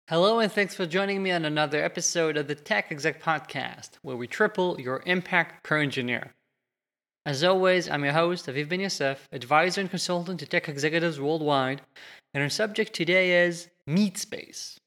Hello, and thanks for joining me on another episode of the Tech Exec Podcast, where we triple your impact per engineer. As always, I'm your host, Aviv Ben Yosef, advisor and consultant to tech executives worldwide, and our subject today is meat space.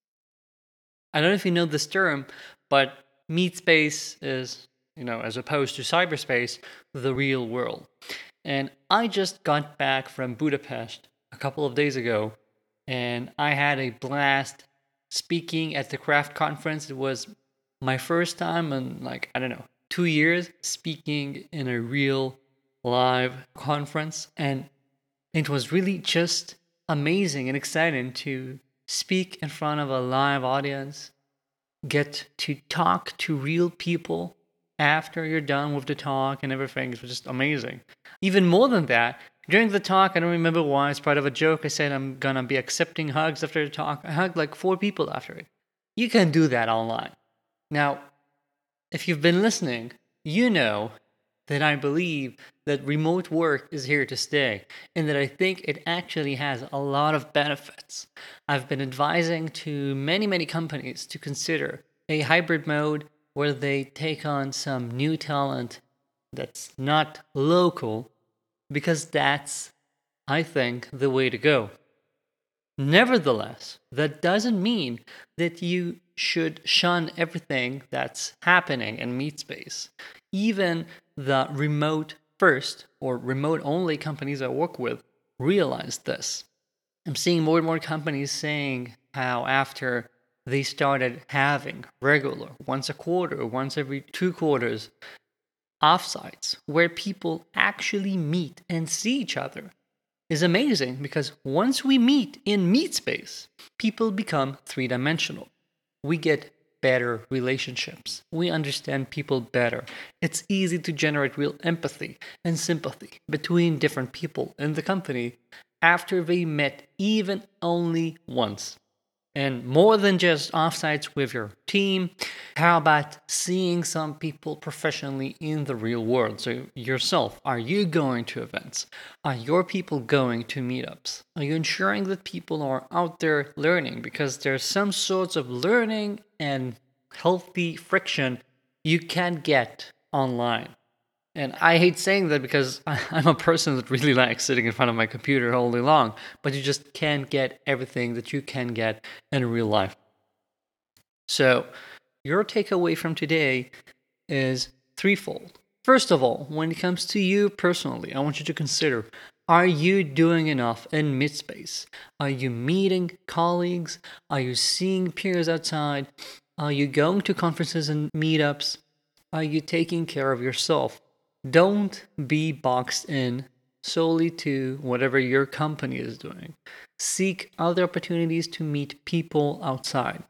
I don't know if you know this term, but meat space is, as opposed to cyberspace, the real world. And I just got back from Budapest a couple of days ago, and I had a blast speaking at the craft conference. It was my first time in 2 years speaking in a real live conference, and it was really just amazing and exciting to speak in front of a live audience, get to talk to real people after you're done with the talk and everything. It was just amazing. Even more than that, during the talk, I don't remember why, as part of a joke, I said I'm gonna be accepting hugs after the talk. I hugged like 4 people after it. You can do that online. Now, if you've been listening, you know that I believe that remote work is here to stay and that I think it actually has a lot of benefits. I've been advising to many companies to consider a hybrid mode where they take on some new talent that's not local, because that's, I think, the way to go. Nevertheless, that doesn't mean that you should shun everything that's happening in meat space. Even the remote first or remote only companies I work with realize this. I'm seeing more and more companies saying how after they started having regular, once a quarter, once every 2 quarters, offsites where people actually meet and see each other is amazing, because once we meet in meat space, people become three-dimensional. We get better relationships. We understand people better. It's easy to generate real empathy and sympathy between different people in the company after they met even only once. And more than just offsites with your team, how about seeing some people professionally in the real world? So yourself, are you going to events? Are your people going to meetups? Are you ensuring that people are out there learning? Because there's some sorts of learning and healthy friction you can get online. And I hate saying that because I'm a person that really likes sitting in front of my computer all day long, but you just can't get everything that you can get in real life. So, your takeaway from today is threefold. First of all, when it comes to you personally, I want you to consider, are you doing enough in mid-space? Are you meeting colleagues? Are you seeing peers outside? Are you going to conferences and meetups? Are you taking care of yourself? Don't be boxed in solely to whatever your company is doing. Seek other opportunities to meet people outside.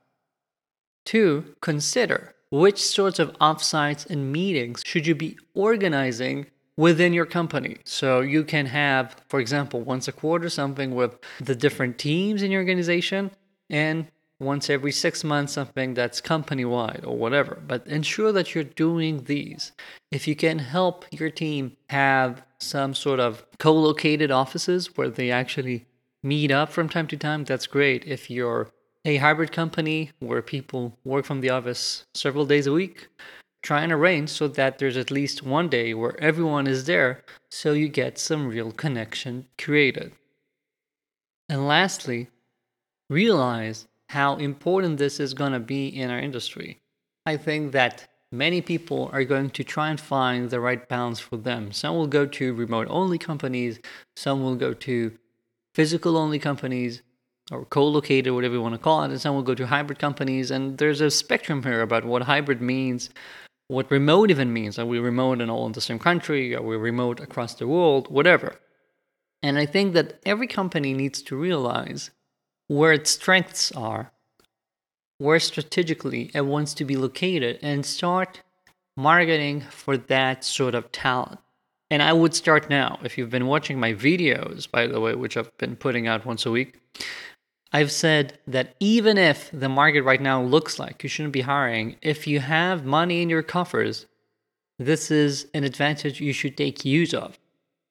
2, consider which sorts of offsites and meetings should you be organizing within your company. So you can have, for example, once a quarter something with the different teams in your organization, and once every 6 months something that's company-wide or whatever. But ensure that you're doing these. If you can help your team have some sort of co-located offices where they actually meet up from time to time, that's great. If you're a hybrid company where people work from the office several days a week, try and arrange so that there's at least one day where everyone is there, so you get some real connection created. And lastly, realize how important this is going to be in our industry. I think that many people are going to try and find the right balance for them. Some will go to remote-only companies, some will go to physical-only companies, or co-located, whatever you want to call it, and some will go to hybrid companies. And there's a spectrum here about what hybrid means, what remote even means. Are we remote and all in the same country? Are we remote across the world? Whatever. And I think that every company needs to realize where its strengths are, where strategically it wants to be located, and start marketing for that sort of talent. And I would start now. If you've been watching my videos, by the way, which I've been putting out once a week, I've said that even if the market right now looks like you shouldn't be hiring, if you have money in your coffers, this is an advantage you should take use of.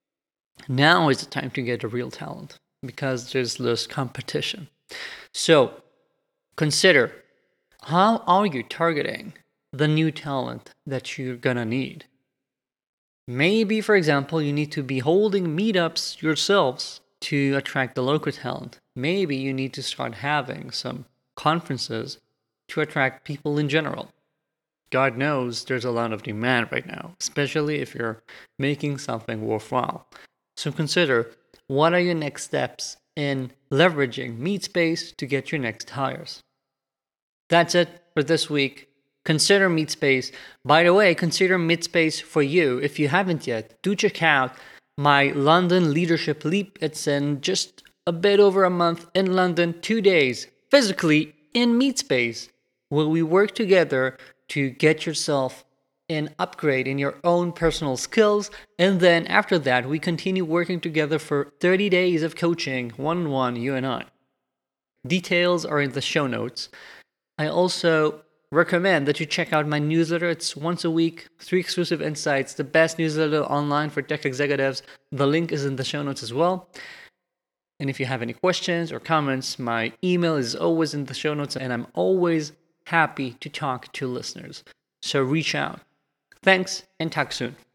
Now is the time to get a real talent, because there's less competition. So consider, how are you targeting the new talent that you're gonna need? Maybe, for example, you need to be holding meetups yourselves to attract the local talent. Maybe you need to start having some conferences to attract people in general. God knows there's a lot of demand right now, especially if you're making something worthwhile. So consider, what are your next steps in leveraging Meatspace to get your next hires? That's it for this week. Consider Meatspace. By the way, consider Meatspace for you. If you haven't yet, do check out my London Leadership Leap. It's in just a bit over a month in London, 2 days, physically in Meatspace, where we work together to get yourself an upgrade in your own personal skills. And then after that, we continue working together for 30 days of coaching, one-on-one, you and I. Details are in the show notes. I also recommend that you check out my newsletter. It's once a week, 3 exclusive insights, the best newsletter online for tech executives. The link is in the show notes as well. And if you have any questions or comments, my email is always in the show notes, and I'm always happy to talk to listeners. So reach out. Thanks, and talk soon.